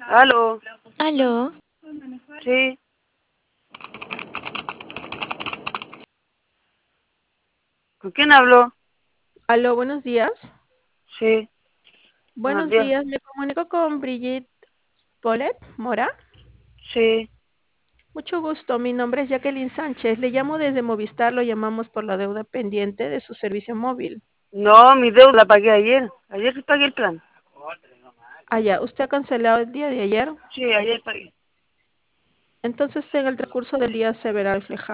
Aló, Aló, sí, ¿con quién hablo? Aló, buenos días. Sí, buenos Buenos días. días, me comunico con Brigitte Polet Mora. Sí, Mucho gusto, mi nombre es Jacqueline Sánchez. Le llamo desde Movistar, lo llamamos por la deuda pendiente de su servicio móvil. no, mi deuda la pagué ayer. Ayer pagué el plan. Ah, ya, usted ha cancelado el día de ayer, Sí, ayer pagué. entonces en el transcurso del día se verá reflejado